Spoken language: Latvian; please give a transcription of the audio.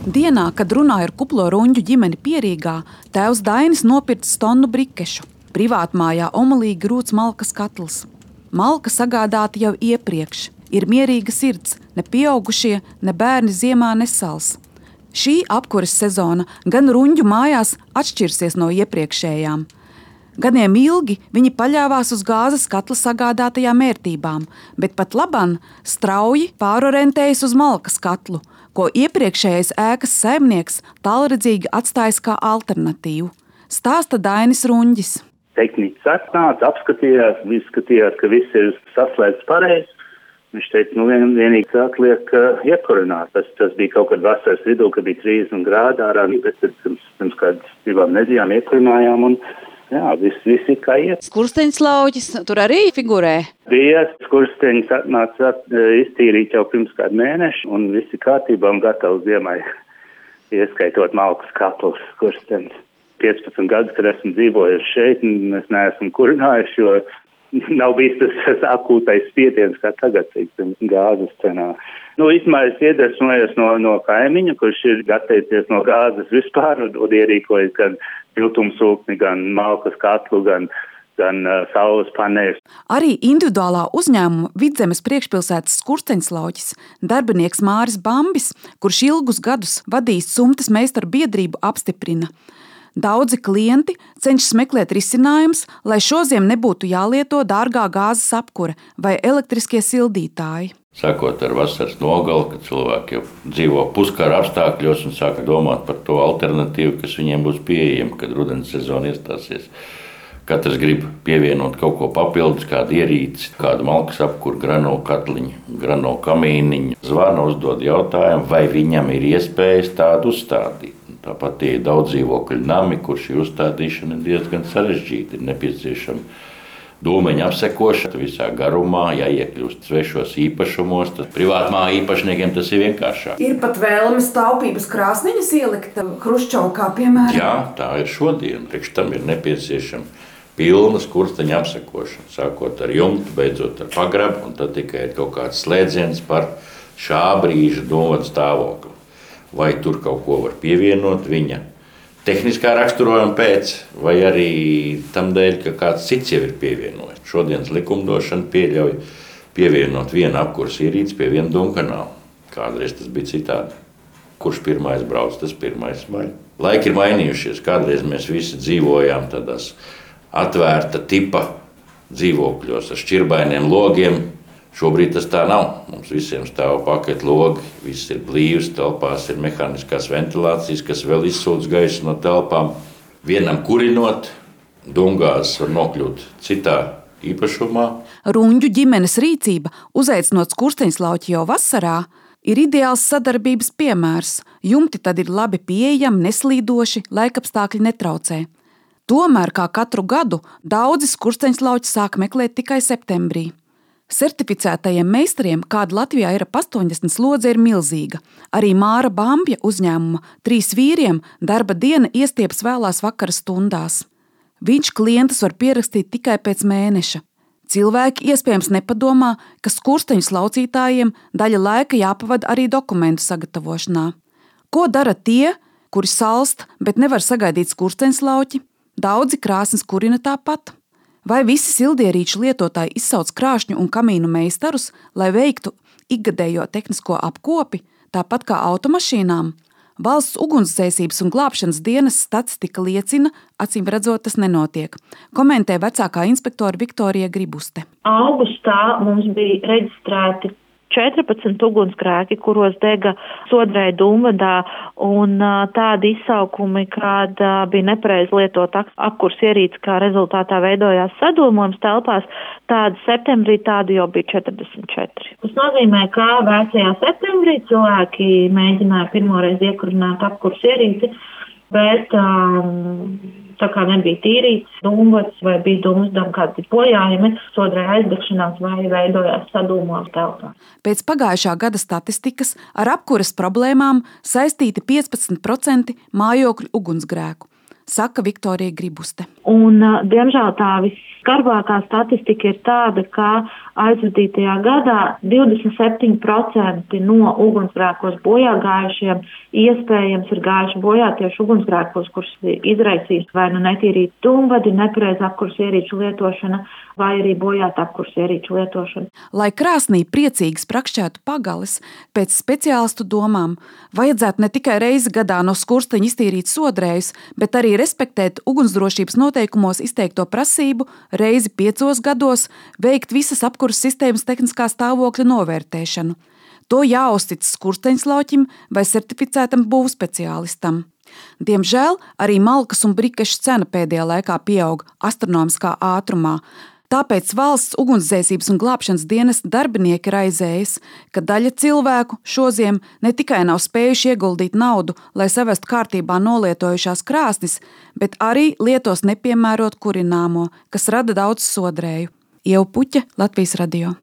Dienā, kad runāja ar kuplo Ruņģu ģimeni Pierīgā, tēvs Dainis nopircis tonu brikešu. Privātmājā omalīgi grūts malkas katls. Malka sagādāta jau iepriekš. Ir mierīga sirds, ne pieaugušie, ne bērni ziemā nesals. Šī apkures sezona gan Ruņģu mājās atšķirsies no iepriekšējām. Gadiem ilgi viņi paļāvās uz gāzes katla sagādātajām ērtībām, bet pat labāk strauji pārorientējas uz malkas katlu, ko iepriekšējais ēkas saimnieks tālredzīgi atstājis kā alternatīvu. Stāsta Dainis Ruņģis. Tehniķis atnāca, apskatījās, izskatījās, ka viss ir saslēgts pareizi. Viņš teica, vienīgi atliek iekurināt. Tas bija kaut kad vasaras vidū, kad bija 30 grādi ārā, bet pirms kādas 2 nedēļām iekurinājām un jā, viss ir kā iet. Skursteņslauķis tur arī figurē? Bija skursteņus atnāca iztīrīt jau pirms kādu mēnešu un viss ir kārtībā un gatavs ziemai, ieskaitot malkas katlus skursteņus. 15 gadus, kad esmu dzīvojuši šeit, un es neesmu kurinājuši, jo nav bijis tas akūtais spiediens, kā tagad, teiksim, gāzes cenā. Īstenībā es iedvesmojos no kaimiņa, kurš ir gatējies no gāzes vispār un ierīkojas gan siltumsūkni, gan malkas katlu, gan saules paneļus. Arī individuālā uzņēmuma Vidzemes priekšpilsētas skursteņslauķis darbinieks Māris Bambis, kurš ilgus gadus vadījis Sumtes meistaru biedrību, apstiprina. Daudzi klienti cenšas meklēt risinājumus, lai šoziem nebūtu jālieto dārgā gāzes apkure vai elektriskie sildītāji. Sākot ar vasaras nogali, kad cilvēki jau dzīvo puskara apstākļos un sāka domāt par to alternatīvu, kas viņiem būs pieejama, kad rudens sezona iestāsies. Katrs grib pievienot kaut ko papildus, kādu ierīci, kādu malkas apkuru, grano katliņu, grano kamīniņu. Zvana uzdod jautājumu, vai viņam ir iespējas tādu uzstādīt. Tāpat ir daudz dzīvokļu nami, kur šī uzstādīšana ir diezgan sarežģīta. Ir nepieciešama dūmeņa apsekošana visā garumā, jāiekļūst svešos īpašumos. Privātmāju īpašniekiem tas ir vienkāršāk. Ir pat vēlmes taupības krāsniņas ielikt Hruščovkā, piemēram. Jā, tā ir šodien. Priekš tam ir nepieciešama pilna skursteņa apsekošana. Sākot ar jumtu, beidzot ar pagrabu, un tad tikai ir kaut kāds slēdziens par šā brīža novada stāvokli. Vai tur kaut ko var pievienot viņa tehniskā raksturojuma pēc, vai arī tam dēļ, ka kāds cits jau ir pievienojis. Šodienas likumdošana pieļauj pievienot vienu apkuras ierīci pie viena dūmkanāla. Kādreiz tas bija citādi. Kurš pirmais brauc, tas pirmais vai. Laiki ir mainījušies. Kādreiz mēs visi dzīvojām tādās atvērta tipa dzīvokļos ar šķirbainiem logiem. Šobrīd tas tā nav. Mums visiem stāv paketlogi, viss ir blīvs, telpās ir mehāniskās ventilācijas, kas vēl izsūdz gaisu no telpām. Vienam kurinot, dūmgāzes var nokļūt citā īpašumā. Ruņģu ģimenes rīcība, uzaicinot skursteņslauķi jau vasarā, ir ideāls sadarbības piemērs. Jumti tad ir labi pieejami, neslīdoši, laikapstākļi netraucē. Tomēr, kā katru gadu, daudzi skursteņslauķi sāk meklēt tikai septembrī. Certificētajiem meistariem, kāda Latvijā ir ap 80 slodze, ir milzīga. Arī Māra Bambja uzņēmuma 3 vīriem darba diena iestiepas vēlās vakara stundās. Viņš klientus var pierakstīt tikai pēc mēneša. Cilvēki iespējams nepadomā, ka skursteņu slaucītājiem daļa laika jāpavada arī dokumentu sagatavošanā. Ko dara tie, kuri salst, bet nevar sagaidīt skursteņslauķi? Daudzi krāsnes kurina tāpat. Vai visi sildierīču lietotāji izsauc krāšņu un kamīnu meistarus, lai veiktu ikgadējo tehnisko apkopi, tāpat kā automašīnām? Valsts ugunsdzēsības un glābšanas dienas statistika liecina, acīm redzot, tas nenotiek. Komentē vecākā inspektore Viktorija Gribuste. Augustā mums bija reģistrēti 14 ugunsgrēki, kuros dega Sodrē Dūmvadā, un tādi izsaukumi, kad bija nepareizi lietot apkurs ierīci, kā rezultātā veidojās sadūmojums telpās, tādi septembrī tādi jau bija 44. Tas nozīmē, ka vecajā septembrī cilvēki mēģināja pirmoreiz iekurināt apkurs ierīci, bet tā kā nebija tīrīts dūmvads vai bija dūmsdam kādi bojājumi, Sodrē aizdegšanās vai veidojās sadūmojums telpā. Pēc pagājušā gada statistikas ar apkuras problēmām saistīti 15% mājokļu ugunsgrēku, saka Viktorija Gribuste. Un, diemžēl tā Skarbākā statistika ir tāda, ka aizvadītajā gadā 27% no ugunsgrēkos bojā gājušiem iespējams ir gājuši bojā tieši ugunsgrēkos, kurus izraisīs vai nu netīrīt dūmvadi, nepareiza apkures ierīču lietošana vai arī bojāt apkures ierīču lietošana. Lai krāsnī priecīgi sprakšķētu pagalis, pēc speciālistu domām vajadzētu ne tikai reizi gadā no skursteņa iztīrīt sodrējus, bet arī respektēt ugunsdrošības noteikumos izteikto prasību reizi 5 gados veikt visas apkures sistēmas tehniskā stāvokļa novērtēšanu. To jāuztic skursteņslauķim vai certificētam būvspeciālistam. Diemžēl arī malkas un brikešu cena pēdējā laikā pieaug astronomiskā ātrumā. Tāpēc valsts ugunsdzēsības un glābšanas dienesta darbinieki raizējas, ka daļa cilvēku šoziem ne tikai nav spējuši ieguldīt naudu, lai savestu kārtībā nolietojušās krāsnis, bet arī lietos nepiemērot kurināmo, kas rada daudz sodrēju. Ieva Puķe, Latvijas radio.